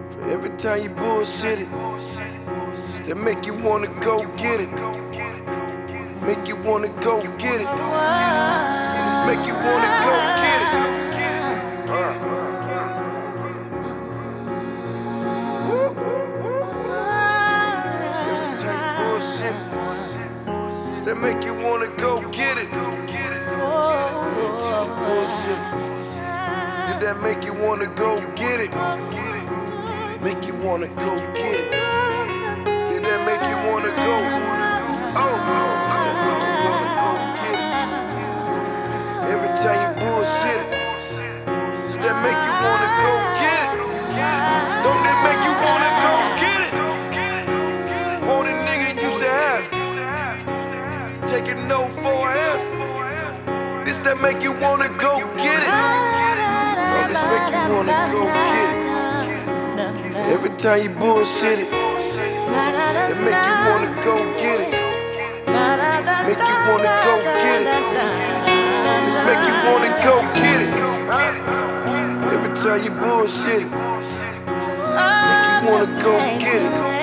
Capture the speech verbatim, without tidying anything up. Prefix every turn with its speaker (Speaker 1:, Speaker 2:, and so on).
Speaker 1: For every time you bullshit it, just that make you wanna go get it. Make you wanna go get it. Just make you wanna go get it. Every time you bullshit it, just that make you wanna go get it. Every time you bullshit it, did that make you wanna go get it? Make you wanna go get it. Did that make you wanna go? Oh, does that make you wanna go get it? Every time you bullshit it, does that make you wanna go get it? Don't that make you wanna go get it? Want a nigga used to have, take a no for an answer. This that make you wanna go get it? Oh, this make you wanna go get it. Every time you bullshit it, that make you wanna go get it. Make you wanna go get it. This make you wanna go get it. Every time you bullshit it, make you wanna go get it.